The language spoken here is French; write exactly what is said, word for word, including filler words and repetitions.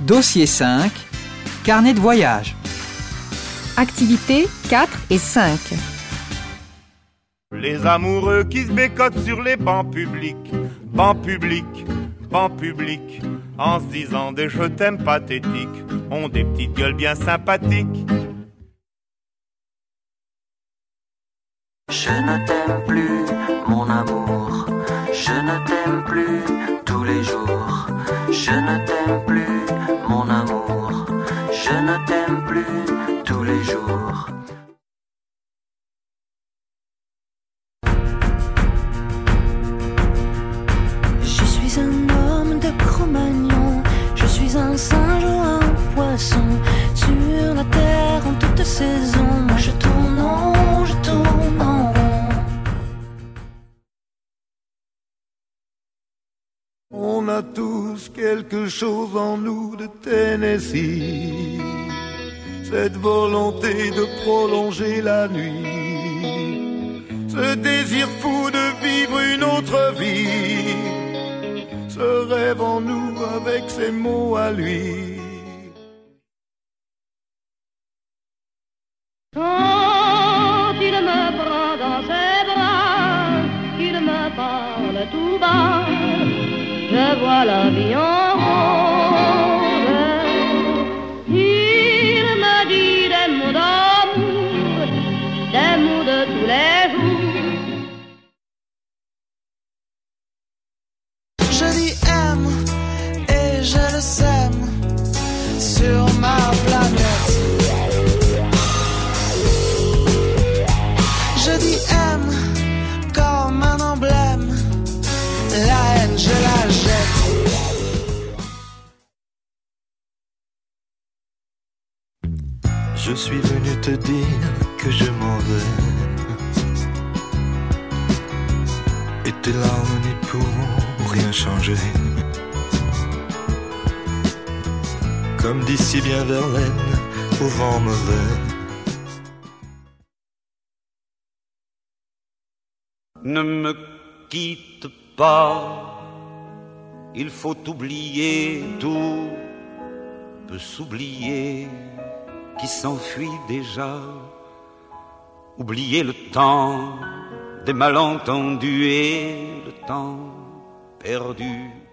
Dossier cinq, carnet de voyage. Activités quatre et cinq. Les amoureux qui se bécotent sur les bancs publics, bancs publics, bancs publics, en se disant des je t'aime pathétiques, ont des petites gueules bien sympathiques. Je ne t'aime plus, mon amour, je ne t'aime plus tous les jours. Je ne t'aime plus, mon amour, je ne t'aime plus tous les jours. Je suis un homme de Cro-Magnon, je suis un singe ou un poisson, sur la terre en toute saison. Moi je tourne en rond, je tourne en rond. On a tous quelque chose en nous de Tennessee, cette volonté de prolonger la nuit, ce désir fou de vivre une autre vie, ce rêve en nous avec ses mots à lui. Quand il me prend dans ses bras, qu'il me parle tout bas, je vois la vie en rose. Il me dit des mots d'amour, des mots de tous les jours. Je dis aime et je le sème sur ma planète. Je dis aime comme un emblème, la haine je la jette. Je suis venu te dire que je m'en vais, et tes larmes n'y pourront rien changer. Comme dit si bien Verlaine, au vent mauvais. Ne me quitte pas, il faut oublier, tout peut s'oublier qui s'enfuit déjà. Oublier le temps des malentendus et le temps perdu